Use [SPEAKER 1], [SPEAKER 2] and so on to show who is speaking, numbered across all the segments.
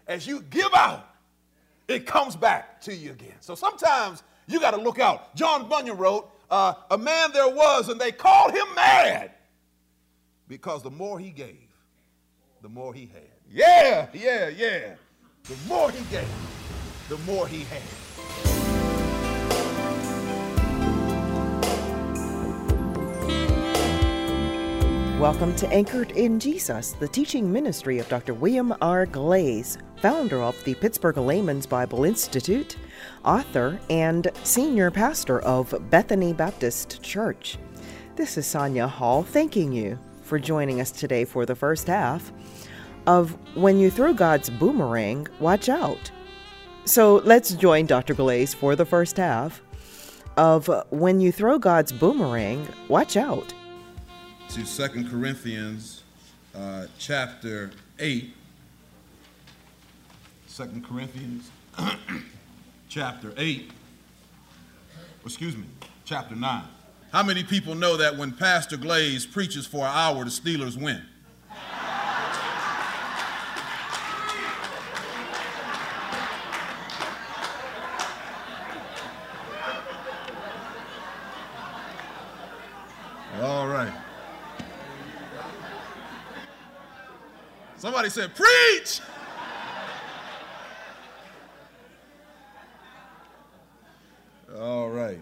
[SPEAKER 1] as you give out, it comes back to you again. So sometimes you got to look out. John Bunyan wrote, a man there was, and they called him mad, because the more he gave, the more he had. Yeah. The more he gave, the more he had.
[SPEAKER 2] Welcome to Anchored in Jesus, the teaching ministry of Dr. William R. Glaze, founder of the Pittsburgh Layman's Bible Institute, author, and senior pastor of Bethany Baptist Church. This is Sonia Hall thanking you for joining us today for the first half of When You Throw God's Boomerang, Watch Out. So let's join Dr. Glaze for the first half of When You Throw God's Boomerang, Watch Out.
[SPEAKER 1] To 2 Corinthians chapter 8. 2 Corinthians chapter 8. Chapter 9. How many people know that when Pastor Glaze preaches for an hour, the Steelers win? All right. Somebody said, preach! All right.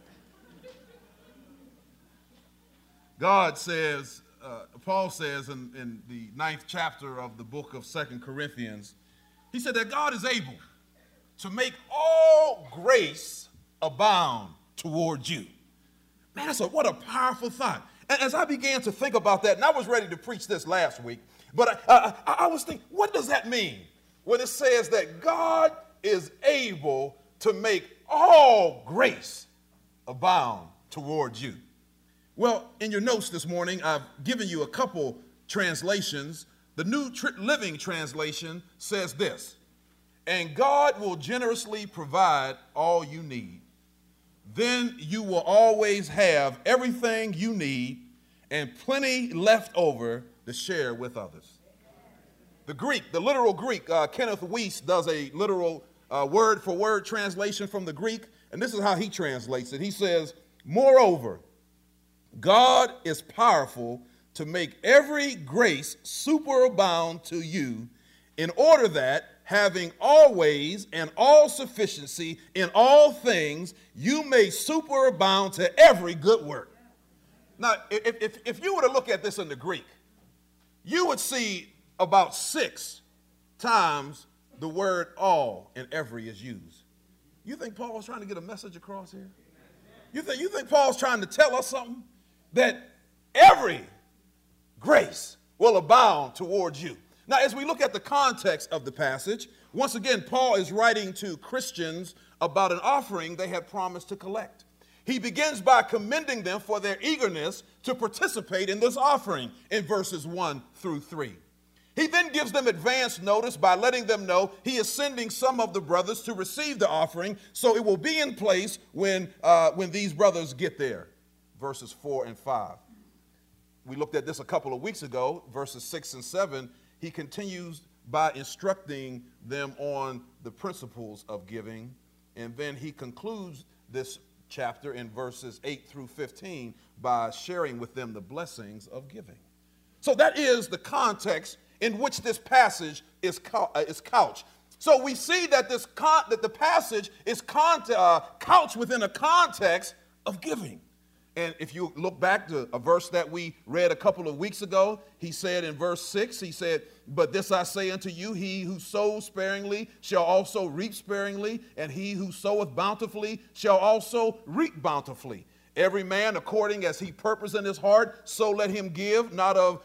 [SPEAKER 1] God says, Paul says in the 9th chapter of the book of 2 Corinthians, he said that God is able to make all grace abound towards you. Man, what a powerful thought. And as I began to think about that, and I was ready to preach this last week, but I was thinking, what does that mean when it says that God is able to make all grace abound towards you? Well, in your notes this morning, I've given you a couple translations. The New Living Translation says this: and God will generously provide all you need. Then you will always have everything you need and plenty left over to share with others. The literal Greek, Kenneth Weiss does a literal word-for-word translation from the Greek, and this is how he translates it. He says, moreover, God is powerful to make every grace superabound to you, in order that, having always and all sufficiency in all things, you may superabound to every good work. Now, if you were to look at this in the Greek, you would see about 6 times the word all and every is used. You think Paul's trying to get a message across here? You think Paul's trying to tell us something? That every grace will abound towards you. Now, as we look at the context of the passage, once again, Paul is writing to Christians about an offering they had promised to collect. He begins by commending them for their eagerness to participate in this offering in verses 1 through 3. He then gives them advance notice by letting them know he is sending some of the brothers to receive the offering, so it will be in place when these brothers get there. Verses 4 and 5. We looked at this a couple of weeks ago, verses 6 and 7. He continues by instructing them on the principles of giving, and then he concludes this chapter in verses 8 through 15 by sharing with them the blessings of giving. So that is the context in which this passage is couched. So we see that that the passage is couched within a context of giving. And if you look back to a verse that we read a couple of weeks ago, he said in verse 6, he said, but this I say unto you, he who sows sparingly shall also reap sparingly, and he who soweth bountifully shall also reap bountifully. Every man according as he purpose in his heart, so let him give,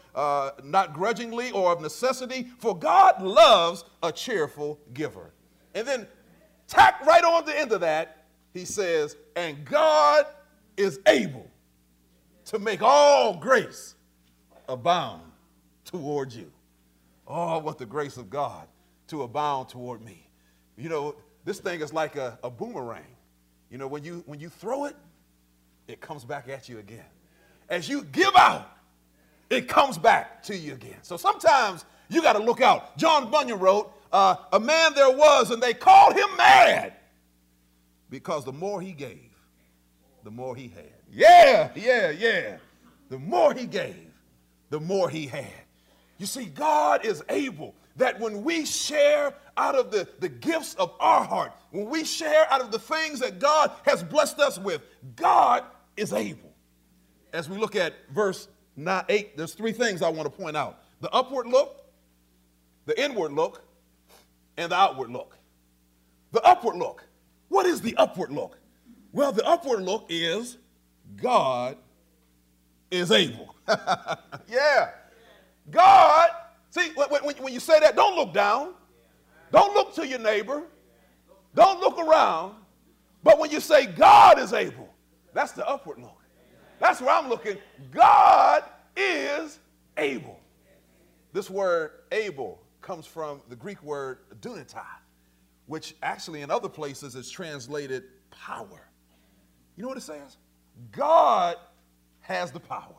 [SPEAKER 1] not grudgingly or of necessity, for God loves a cheerful giver. And then tack right on the end of that, he says, and God is able to make all grace abound toward you. Oh, what the grace of God to abound toward me. You know, this thing is like a boomerang. You know, when you throw it, it comes back at you again. As you give out, it comes back to you again. So sometimes you got to look out. John Bunyan wrote, a man there was, and they called him mad because the more he gave, the more he had. Yeah. The more he gave, the more he had. You see, God is able that when we share out of the gifts of our heart, when we share out of the things that God has blessed us with, God is able. As we look at verse 8, there's three things I want to point out: the upward look, the inward look, and the outward look. The upward look. What is the upward look? Well, the upward look is God is able. Yeah. God, see, when you say that, don't look down. Don't look to your neighbor. Don't look around. But when you say God is able, that's the upward look. That's where I'm looking. God is able. This word able comes from the Greek word dunatai, which actually in other places is translated power. You know what it says? God has the power.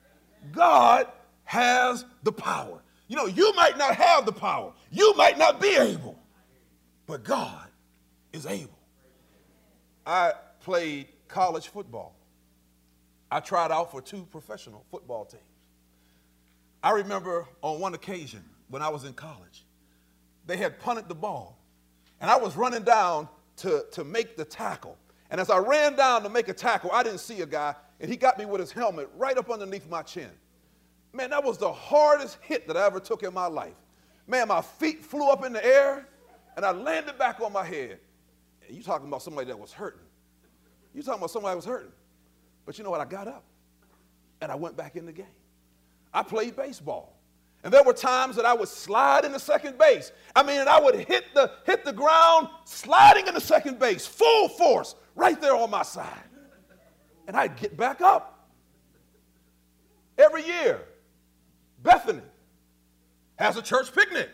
[SPEAKER 1] God has the power. You know, you might not have the power. You might not be able, but God is able. I played college football. I tried out for 2 professional football teams. I remember on one occasion when I was in college, they had punted the ball, and I was running down to make the tackle. And as I ran down to make a tackle, I didn't see a guy, and he got me with his helmet right up underneath my chin. Man, that was the hardest hit that I ever took in my life. Man, my feet flew up in the air, and I landed back on my head. And you talking about somebody that was hurting. You talking about somebody that was hurting. But you know what? I got up, and I went back in the game. I played baseball. And there were times that I would slide into second base. I mean, and I would hit the ground sliding into second base, full force, right there on my side. And I'd get back up. Every year, Bethany has a church picnic.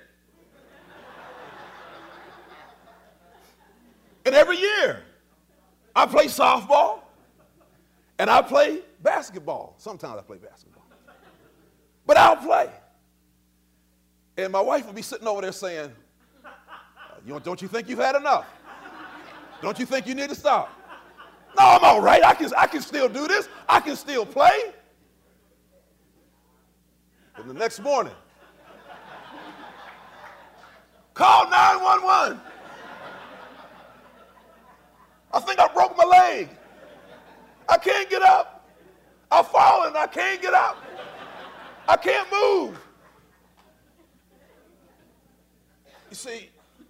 [SPEAKER 1] And every year, I play softball and I play basketball. Sometimes I play basketball. But I'll play. And my wife would be sitting over there saying, don't you think you've had enough? Don't you think you need to stop? No, I'm all right. I can still do this. I can still play. And the next morning, call 911. I think I broke my leg. I can't get up. I've fallen. I can't get up. I can't move. You see,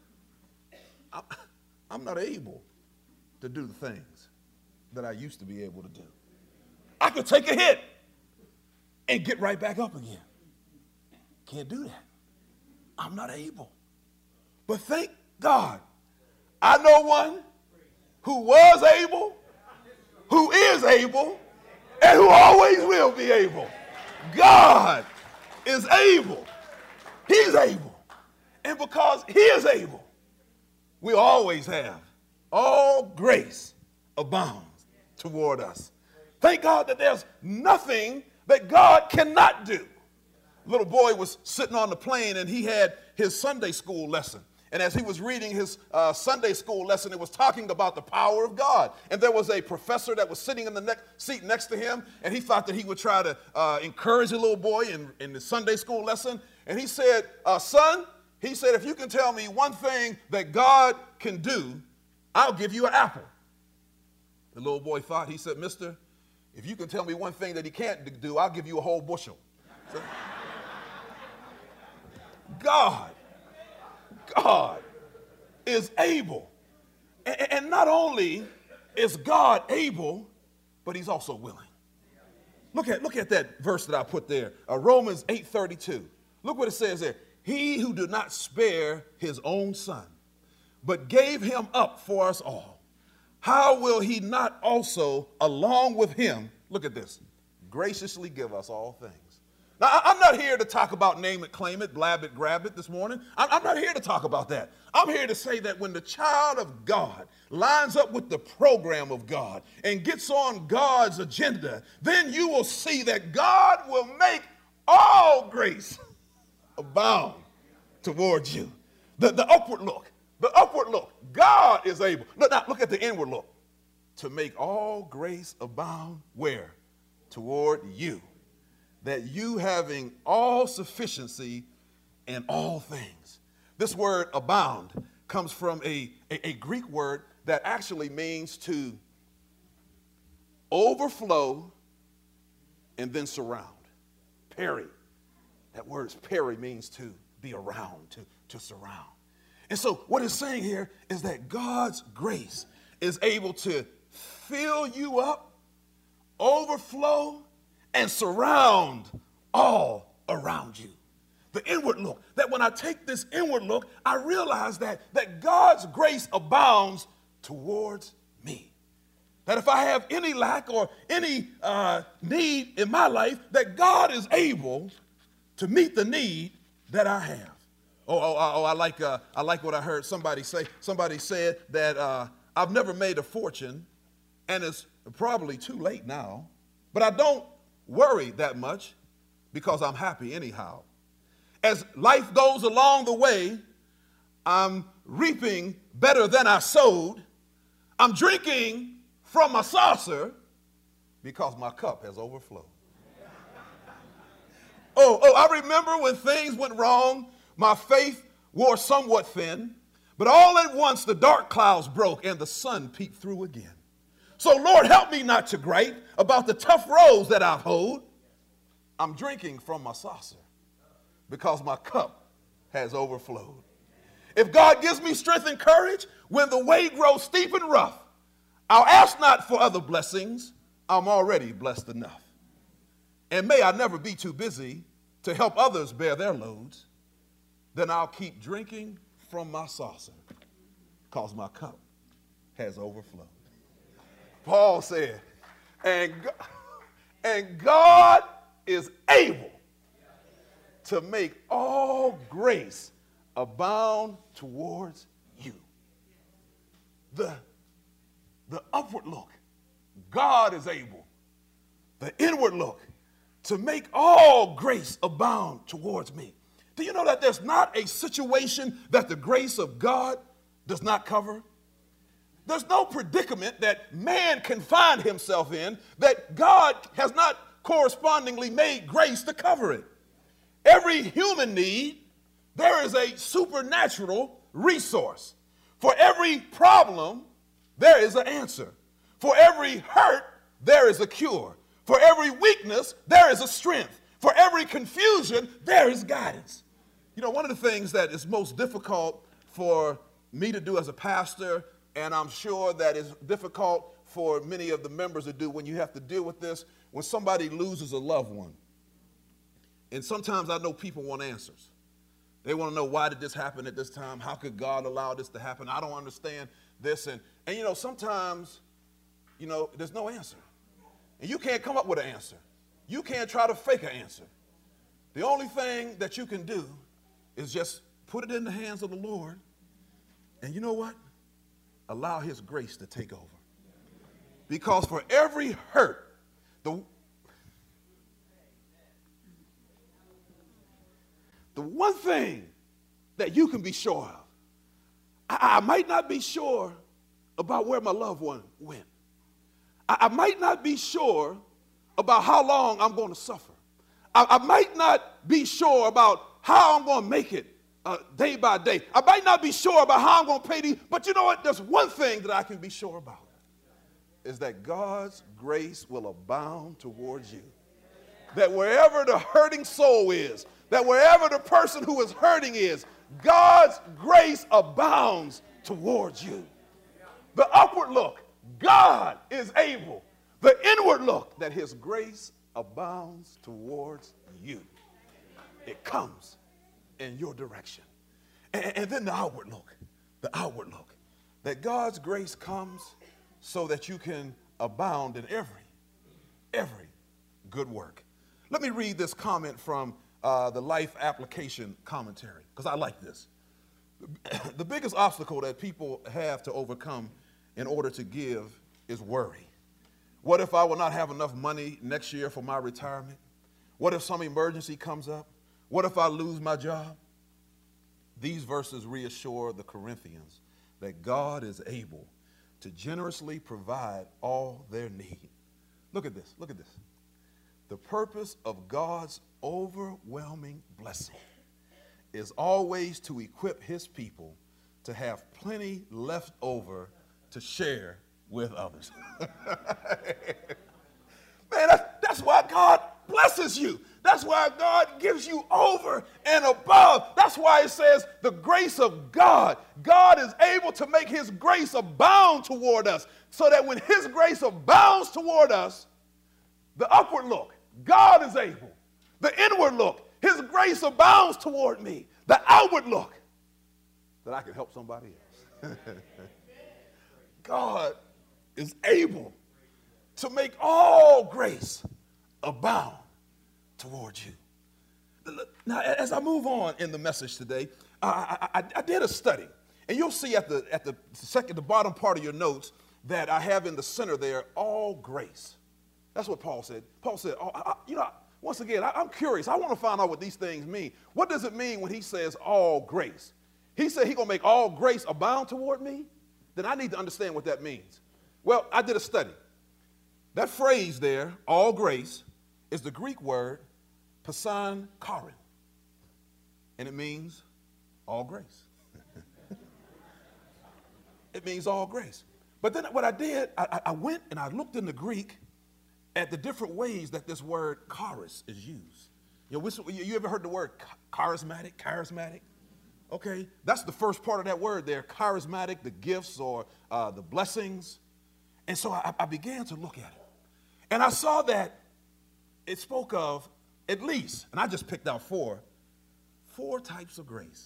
[SPEAKER 1] I'm not able to do the things that I used to be able to do. I could take a hit and get right back up again. Can't do that. I'm not able. But thank God, I know one who was able, who is able, and who always will be able. God is able. He's able. And because he is able, we always have all grace abounds toward us. Thank God that there's nothing that God cannot do. A little boy was sitting on the plane and he had his Sunday school lesson. And as he was reading his Sunday school lesson, it was talking about the power of God. And there was a professor that was sitting in the seat next to him, and he thought that he would try to encourage the little boy in the Sunday school lesson. And he said, son, he said, if you can tell me one thing that God can do, I'll give you an apple. The little boy thought, he said, mister, if you can tell me one thing that he can't do, I'll give you a whole bushel. So, God is able. And not only is God able, but he's also willing. Look at that verse that I put there, Romans 8:32. Look what it says there. He who did not spare his own son, but gave him up for us all, how will he not also, along with him, look at this, graciously give us all things? Now, I'm not here to talk about name it, claim it, blab it, grab it this morning. I'm not here to talk about that. I'm here to say that when the child of God lines up with the program of God and gets on God's agenda, then you will see that God will make all grace abound towards you. The upward look. The upward look. God is able. Now look at the inward look. To make all grace abound, where? Toward you. That you having all sufficiency in all things. This word abound comes from a Greek word that actually means to overflow and then surround. Peri. That word peri means to be around, to surround. And so what it's saying here is that God's grace is able to fill you up, overflow, and surround all around you. The inward look, that when I take this inward look, I realize that God's grace abounds towards me. That if I have any lack or any need in my life, that God is able to meet the need that I have. I like what I heard somebody say. Somebody said that I've never made a fortune, and it's probably too late now, but I don't worry that much because I'm happy anyhow. As life goes along the way, I'm reaping better than I sowed. I'm drinking from my saucer because my cup has overflowed. I remember when things went wrong, my faith wore somewhat thin, but all at once the dark clouds broke and the sun peeked through again. So Lord, help me not to gripe about the tough roads that I've hoed. I'm drinking from my saucer because my cup has overflowed. If God gives me strength and courage when the way grows steep and rough, I'll ask not for other blessings. I'm already blessed enough. And may I never be too busy to help others bear their loads. Then I'll keep drinking from my saucer because my cup has overflowed. Paul said, and God is able to make all grace abound towards you. The upward look, God is able. The inward look, to make all grace abound towards me. Do you know that there's not a situation that the grace of God does not cover? There's no predicament that man can find himself in that God has not correspondingly made grace to cover it. Every human need, there is a supernatural resource. For every problem, there is an answer. For every hurt, there is a cure. For every weakness, there is a strength. For every confusion, there is guidance. You know, one of the things that is most difficult for me to do as a pastor, and I'm sure that is difficult for many of the members to do when you have to deal with this, when somebody loses a loved one. And sometimes I know people want answers. They want to know, why did this happen at this time? How could God allow this to happen? I don't understand this. And you know, sometimes, you know, there's no answer. And you can't come up with an answer. You can't try to fake an answer. The only thing that you can do is just put it in the hands of the Lord. And you know what? Allow his grace to take over. Because for every hurt, the one thing that you can be sure of, I might not be sure about where my loved one went. I might not be sure about how long I'm going to suffer. I might not be sure about how I'm going to make it day by day. I might not be sure about how I'm going to pay these, but you know what? There's one thing that I can be sure about, is that God's grace will abound towards you. That wherever the hurting soul is, that wherever the person who is hurting is, God's grace abounds towards you. The upward look, God is able. The inward look, that his grace abounds towards you. It comes in your direction. And then the outward look, that God's grace comes so that you can abound in every good work. Let me read this comment from the Life Application Commentary, because I like this. The biggest obstacle that people have to overcome in order to give is worry. What if I will not have enough money next year for my retirement? What if some emergency comes up? What if I lose my job? These verses reassure the Corinthians that God is able to generously provide all their need. Look at this. Look at this. The purpose of God's overwhelming blessing is always to equip his people to have plenty left over to share with others. Man, that's why God blesses you. That's why God gives you over and above. That's why it says the grace of God. God is able to make his grace abound toward us, so that when his grace abounds toward us, the upward look, God is able. The inward look, his grace abounds toward me. The outward look, that I can help somebody else. God is able to make all grace abound towards you. Now, as I move on in the message today, I did a study, and you'll see at the bottom part of your notes that I have in the center there, all grace. That's what Paul said. Paul said, once again, I'm curious. I want to find out what these things mean. What does it mean when he says all grace? He said he's going to make all grace abound toward me? Then I need to understand what that means. Well, I did a study. That phrase there, all grace, is the Greek word pasan charin, and it means all grace. It means all grace. But then what I did, I went and I looked in the Greek at the different ways that this word charis is used. You ever heard the word charismatic? Okay, that's the first part of that word there, charismatic, the gifts or the blessings. And so I began to look at it. And I saw that it spoke of at least, and I just picked out four types of grace: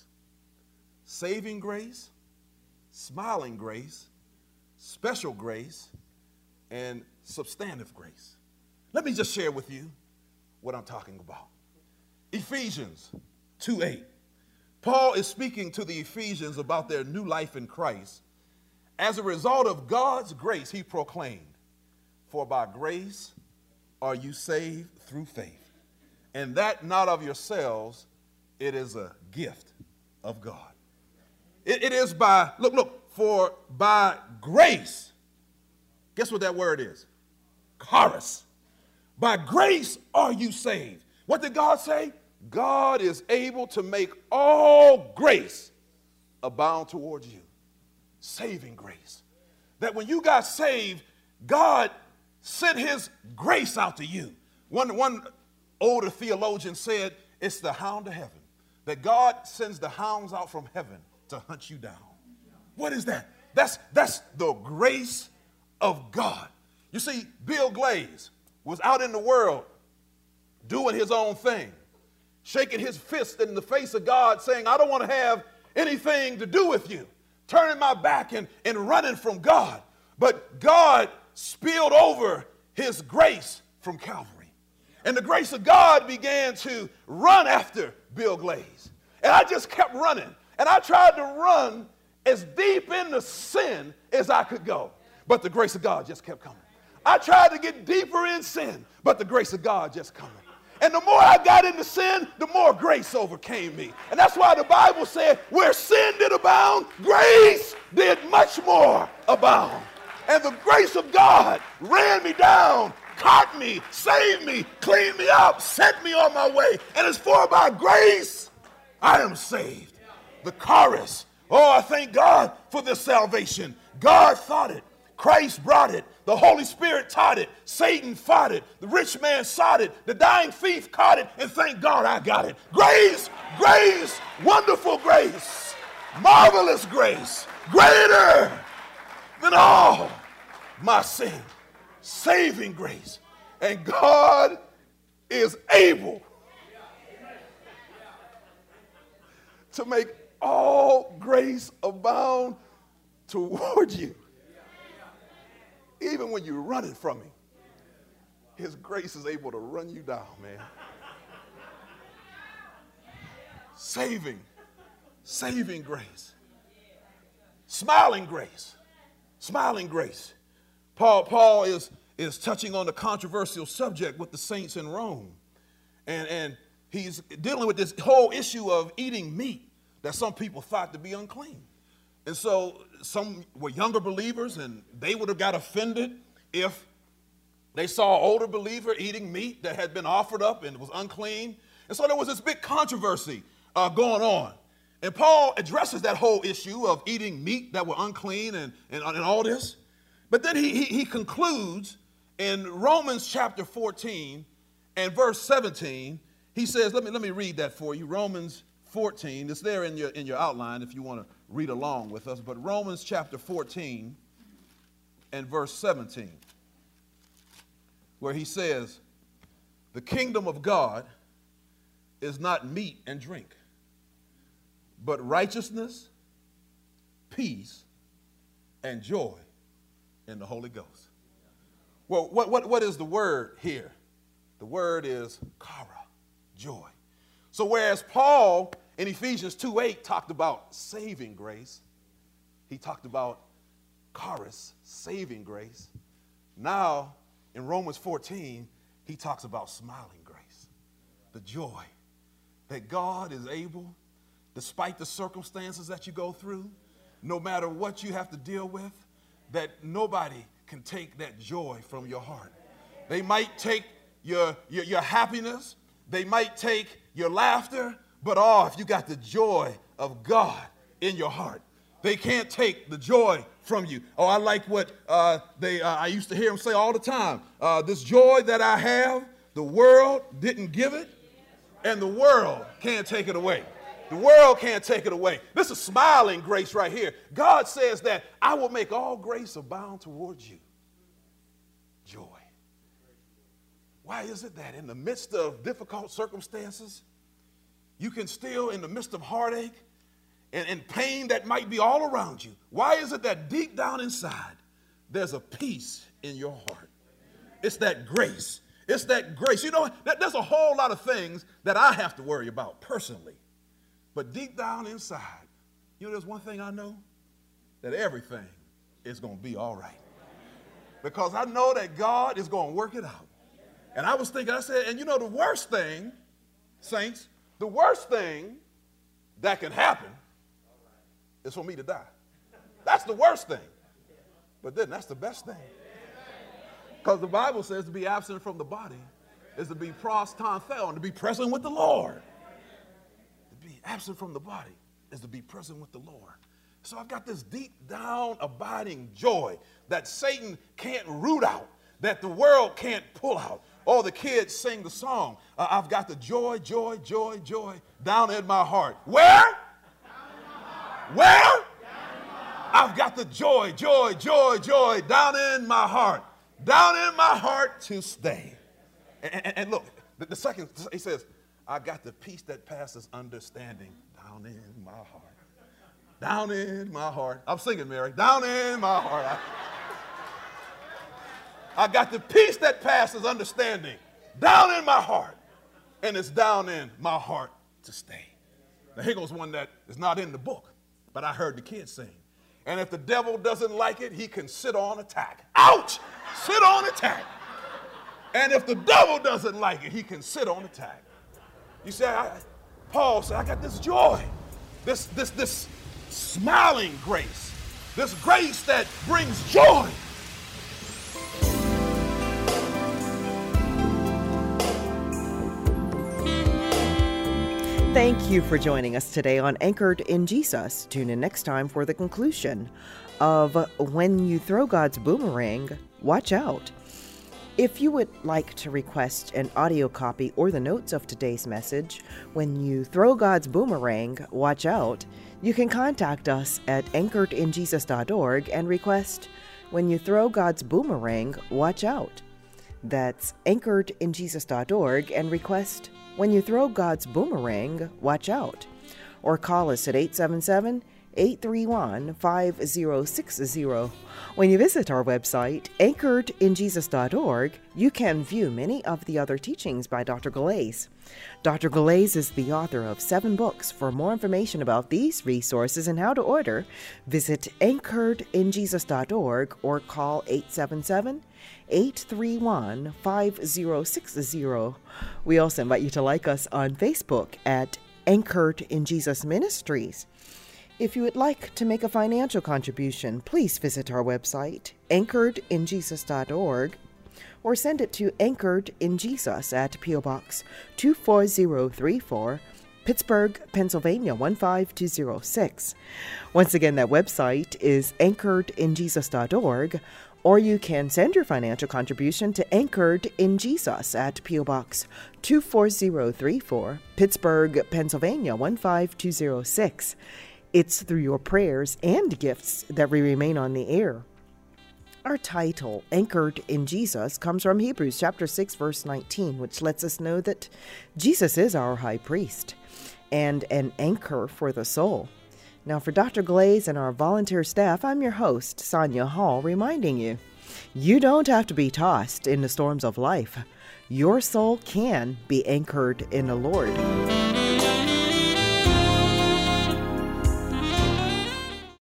[SPEAKER 1] saving grace, smiling grace, special grace, and substantive grace. Let me just share with you what I'm talking about. Ephesians 2:8. Paul is speaking to the Ephesians about their new life in Christ. As a result of God's grace, he proclaimed, "For by grace are you saved through faith, and that not of yourselves, it is a gift of God." It is by, for by grace, guess what that word is? Charis. By grace are you saved. What did God say? God is able to make all grace abound towards you. Saving grace. That when you got saved, God sent his grace out to you. One older theologian said it's the hound of heaven. That God sends the hounds out from heaven to hunt you down. What is that? That's the grace of God. You see, Bill Glaze was out in the world doing his own thing, shaking his fist in the face of God, saying, "I don't want to have anything to do with you," turning my back and running from God. But God spilled over his grace from Calvary. And the grace of God began to run after Bill Glaze. And I just kept running. And I tried to run as deep into sin as I could go. But the grace of God just kept coming. I tried to get deeper in sin, but the grace of God just coming. And the more I got into sin, the more grace overcame me. And that's why the Bible said, where sin did abound, grace did much more abound. And the grace of God ran me down, caught me, saved me, cleaned me up, set me on my way. And it's for by grace I am saved. The chorus. Oh, I thank God for this salvation. God thought it. Christ brought it. The Holy Spirit taught it. Satan fought it. The rich man sought it. The dying thief caught it. And thank God I got it. Grace, grace, wonderful grace, marvelous grace, greater than all my sin, saving grace. And God is able to make all grace abound toward you. Even when you're running from him, his grace is able to run you down, man. Saving grace. Smiling grace. Paul is touching on the controversial subject with the saints in Rome. And he's dealing with this whole issue of eating meat that some people thought to be unclean. And so some were younger believers, and they would have got offended if they saw an older believer eating meat that had been offered up and was unclean. And so there was this big controversy going on. And Paul addresses that whole issue of eating meat that were unclean and all this. But then he concludes in Romans chapter 14 and verse 17. He says, let me read that for you. Romans 14. It's there in your outline if you want to read along with us. But Romans chapter 14 and verse 17, where he says, the kingdom of God is not meat and drink, but righteousness, peace, and joy in the Holy Ghost. Well, what is the word here? The word is chara, joy. So whereas Paul in Ephesians 2:8 talked about saving grace, he talked about charis, saving grace. Now in Romans 14, he talks about smiling grace, the joy that God is able, despite the circumstances that you go through, no matter what you have to deal with, that nobody can take that joy from your heart. They might take your happiness, they might take your laughter, but if you got the joy of God in your heart, they can't take the joy from you. I like what I used to hear them say all the time. This joy that I have, the world didn't give it, and the world can't take it away. The world can't take it away. This is smiling grace right here. God says that I will make all grace abound towards you. Joy. Why is it that in the midst of difficult circumstances, you can still, in the midst of heartache and pain that might be all around you, why is it that deep down inside, there's a peace in your heart? It's that grace. It's that grace. You know, there's a whole lot of things that I have to worry about personally. But deep down inside, you know, there's one thing I know, that everything is going to be all right. Because I know that God is going to work it out. And I was thinking, I said, and you know, the worst thing, saints, the worst thing that can happen is for me to die. That's the worst thing. But then that's the best thing. Because the Bible says to be absent from the body is to be pros ton theon, to be present with the Lord. To be absent from the body is to be present with the Lord. So I've got this deep down abiding joy that Satan can't root out, that the world can't pull out. Oh, the kids sing the song. I've got the joy, joy, joy, joy down in my heart. Where? Down in my heart. Where? Down in my heart. I've got the joy, joy, joy, joy down in my heart. Down in my heart to stay. And look, the second, he says, I got the peace that passes understanding down in my heart. Down in my heart. I'm singing, Mary. Down in my heart. I got the peace that passes understanding down in my heart. And it's down in my heart to stay. Now here goes one that is not in the book, but I heard the kids sing. And if the devil doesn't like it, he can sit on attack. Ouch! Sit on attack. And if the devil doesn't like it, he can sit on attack. You see, Paul said, I got this joy, this smiling grace, this grace that brings joy.
[SPEAKER 2] Thank you for joining us today on Anchored in Jesus. Tune in next time for the conclusion of When You Throw God's Boomerang, Watch Out. If you would like to request an audio copy or the notes of today's message, When You Throw God's Boomerang, Watch Out, you can contact us at anchoredinjesus.org and request When You Throw God's Boomerang, Watch Out. That's anchoredinjesus.org and request When You Throw God's Boomerang, Watch Out. Or call us at 877-831-5060. When you visit our website, anchoredinjesus.org, you can view many of the other teachings by Dr. Galais. Dr. Galais is the author of 7 books. For more information about these resources and how to order, visit anchoredinjesus.org or call 877-831-5060. We also invite you to like us on Facebook at Anchored in Jesus Ministries. If you would like to make a financial contribution, please visit our website, anchoredinjesus.org, or send it to Anchored in Jesus at P.O. Box 24034, Pittsburgh, Pennsylvania 15206. Once again, that website is anchoredinjesus.org, or you can send your financial contribution to Anchored in Jesus at P.O. Box 24034, Pittsburgh, Pennsylvania 15206. It's through your prayers and gifts that we remain on the air. Our title, Anchored in Jesus, comes from Hebrews chapter 6, verse 19, which lets us know that Jesus is our high priest and an anchor for the soul. Now, for Dr. Glaze and our volunteer staff, I'm your host, Sonia Hall, reminding you, you don't have to be tossed in the storms of life. Your soul can be anchored in the Lord.